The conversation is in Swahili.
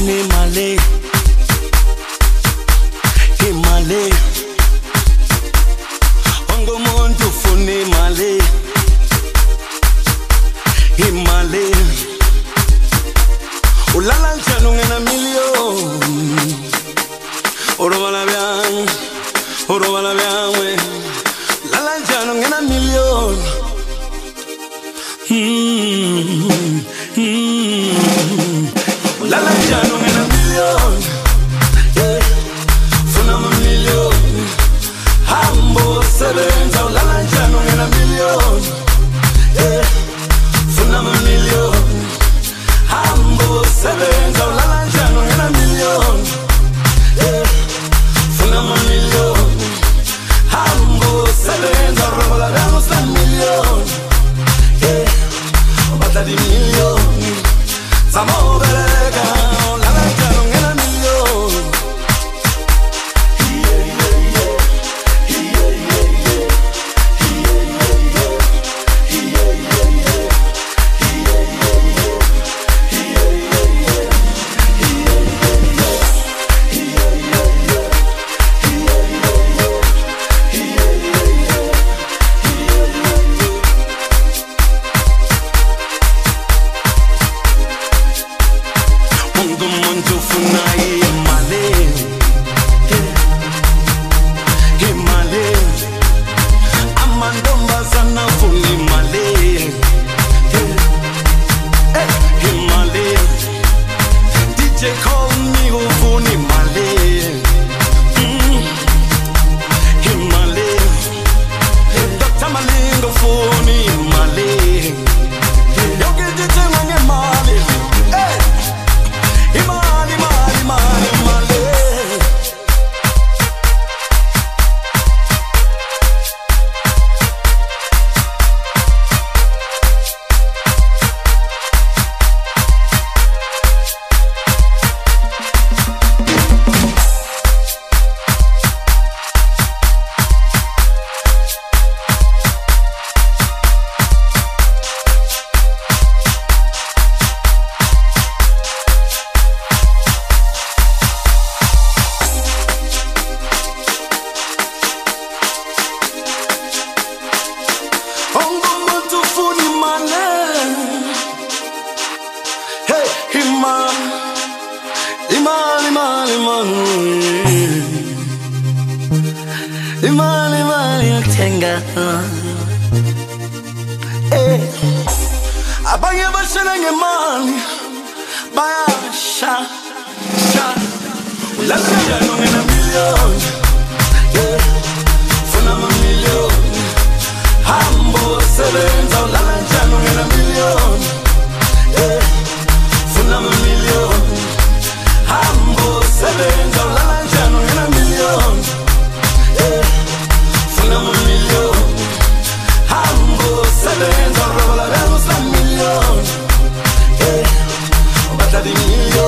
ufuna imali, imali. Ongumuntu ufuna imali, imali. Ulala njani ungena million? Orobala byangwe. Lala njani ungena million? Lala njani ungena million? Yeah. Funa ma million. Hambo sebenza. Lala njani ungena million? Yeah. Funa ma million. Hambo sebenza. Lala njani ungena million? Yeah. Funa ma million. Hambo sebenza. Robola byangwe sa million. Yeah. Bata di million. Samo bereka. Lala njani ungena million? Abanye bashela ngemali bayasha sha. Lala njani ungena million? Yeah. Funa ma million. Hambo sebenza. Lala njani ungena million? Yeah. Funa ma million. Hambo sebenza. Lala njani ungena million? Yeah. Funa ma million. Hambo sebenza. Robola byangwe sa million. Yeah. Bata di million.